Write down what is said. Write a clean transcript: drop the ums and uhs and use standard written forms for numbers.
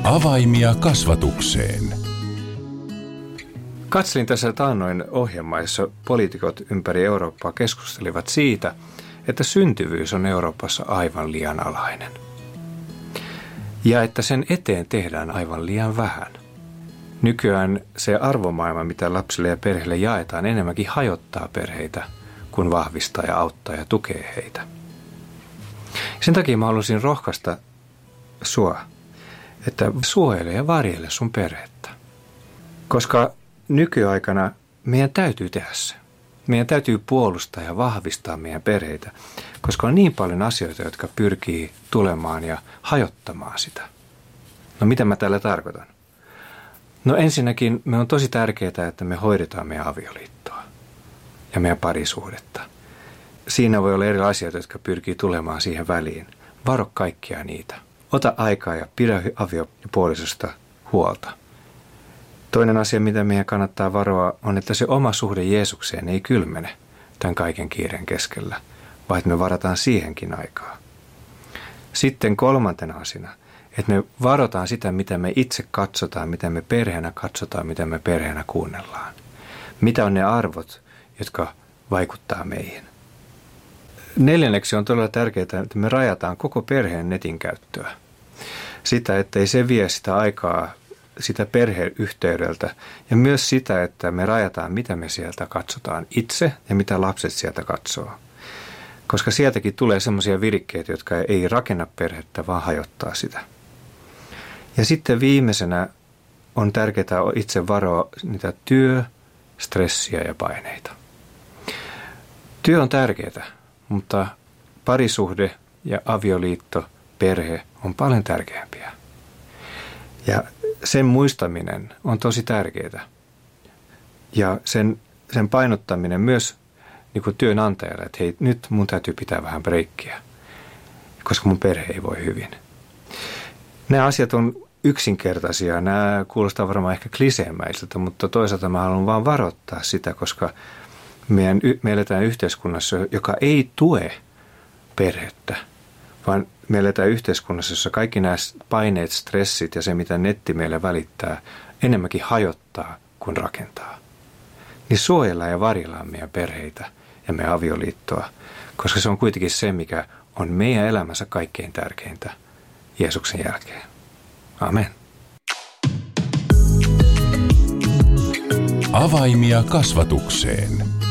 Avaimia kasvatukseen. Katselin tässä taannoin ohjelmaa, jossa poliitikot ympäri Eurooppaa keskustelivat siitä, että syntyvyys on Euroopassa aivan liian alhainen. Ja että sen eteen tehdään aivan liian vähän. Nykyään se arvomaailma, mitä lapsille ja perheille jaetaan, enemmänkin hajottaa perheitä, kun vahvistaa ja auttaa ja tukee heitä. Sen takia mä haluaisin rohkaista sua, että suojele ja varjele sun perhettä. Koska nykyaikana meidän täytyy tehdä se. Meidän täytyy puolustaa ja vahvistaa meidän perheitä, koska on niin paljon asioita, jotka pyrkii tulemaan ja hajottamaan sitä. No mitä mä tällä tarkoitan? No ensinnäkin me on tosi tärkeää, että me hoidetaan meidän avioliittoa ja meidän parisuhdetta. Siinä voi olla eri asioita, jotka pyrkii tulemaan siihen väliin. Varo kaikkia niitä. Ota aikaa ja pidä aviopuolisosta huolta. Toinen asia, mitä meidän kannattaa varoa, on, että se oma suhde Jeesukseen ei kylmene tämän kaiken kiireen keskellä, vaan että me varataan siihenkin aikaa. Sitten kolmantena asiana, että me varotaan sitä, mitä me itse katsotaan, mitä me perheenä katsotaan, mitä me perheenä kuunnellaan. Mitä on ne arvot, jotka vaikuttaa meihin. Neljänneksi on todella tärkeää, että me rajataan koko perheen netin käyttöä. Sitä, ettei se vie sitä aikaa sitä perheyhteydeltä ja myös sitä, että me rajataan, mitä me sieltä katsotaan itse ja mitä lapset sieltä katsoo. Koska sieltäkin tulee semmoisia virikkeitä, jotka ei rakenna perhettä, vaan hajottaa sitä. Ja sitten viimeisenä on tärkeää itse varoa niitä stressiä ja paineita. Työ on tärkeää, mutta parisuhde ja avioliitto, perhe on paljon tärkeämpiä. Ja sen muistaminen on tosi tärkeää. Ja sen painottaminen myös niin kuin työnantajalle, että hei, nyt mun täytyy pitää vähän breikkiä, koska mun perhe ei voi hyvin. Nämä asiat on yksinkertaisia. Nämä kuulostaa varmaan ehkä kliseemäisiltä, mutta toisaalta mä haluan vaan varoittaa sitä, koska me eletään yhteiskunnassa, joka ei tue perhettä, vaan me eletään yhteiskunnassa, jossa kaikki nämä paineet, stressit ja se, mitä netti meille välittää, enemmänkin hajottaa kuin rakentaa. Niin suojellaan ja varjellaan meidän perheitä ja meidän avioliittoa, koska se on kuitenkin se, mikä on meidän elämässä kaikkein tärkeintä Jeesuksen jälkeen. Amen. Avaimia kasvatukseen.